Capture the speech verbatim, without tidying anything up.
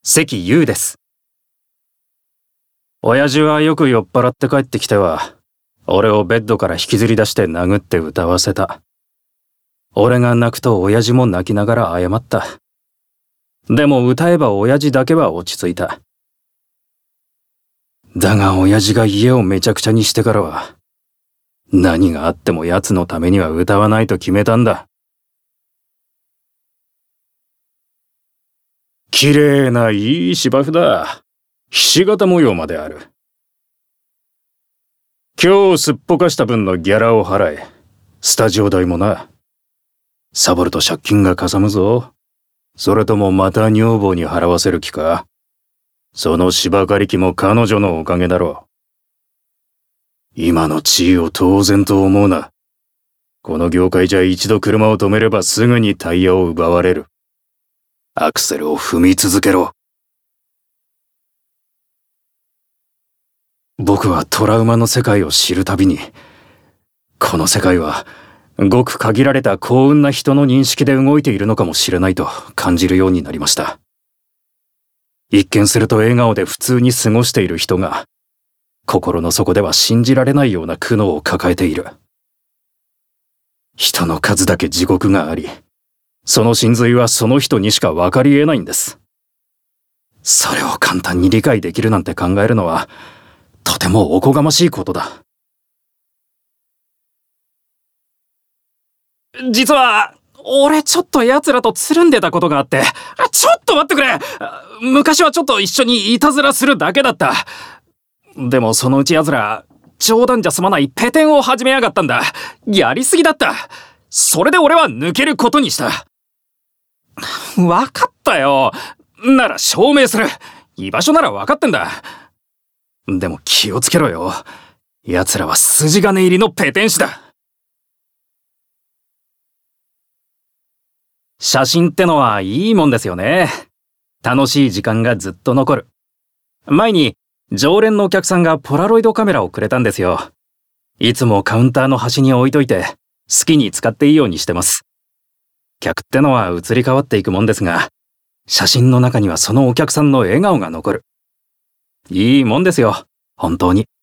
関優です。親父はよく酔っ払って帰ってきては、俺をベッドから引きずり出して殴って歌わせた。俺が泣くと親父も泣きながら謝った。でも歌えば親父だけは落ち着いた。だが親父が家をめちゃくちゃにしてからは、何があっても奴のためには歌わないと決めたんだ。綺麗ないい芝生だ。ひし形模様まである。今日すっぽかした分のギャラを払え。スタジオ代もな。サボると借金がかさむぞ。それともまた女房に払わせる気か。その芝刈り機も彼女のおかげだろう。今の地位を当然と思うな。この業界じゃ一度車を止めればすぐにタイヤを奪われる。アクセルを踏み続けろ。僕はトラウマの世界を知るたびに、この世界はごく限られた幸運な人の認識で動いているのかもしれないと感じるようになりました。一見すると笑顔で普通に過ごしている人が、心の底では信じられないような苦悩を抱えている。人の数だけ地獄があり、その真髄はその人にしか分かり得ないんです。それを簡単に理解できるなんて考えるのは、とてもおこがましいことだ。実は、俺ちょっと奴らとつるんでたことがあって、ちょっと待ってくれ！昔はちょっと一緒にいたずらするだけだった。でもそのうち奴ら、冗談じゃ済まないペテンを始めやがったんだ。やりすぎだった。それで俺は抜けることにした。わかったよ。なら証明する。居場所ならわかってんだ。でも気をつけろよ。奴らは筋金入りのペテン師だ。写真ってのはいいもんですよね。楽しい時間がずっと残る。前に常連のお客さんがポラロイドカメラをくれたんですよ。いつもカウンターの端に置いといて、好きに使っていいようにしてます。客ってのは移り変わっていくもんですが、写真の中にはそのお客さんの笑顔が残る。いいもんですよ、本当に。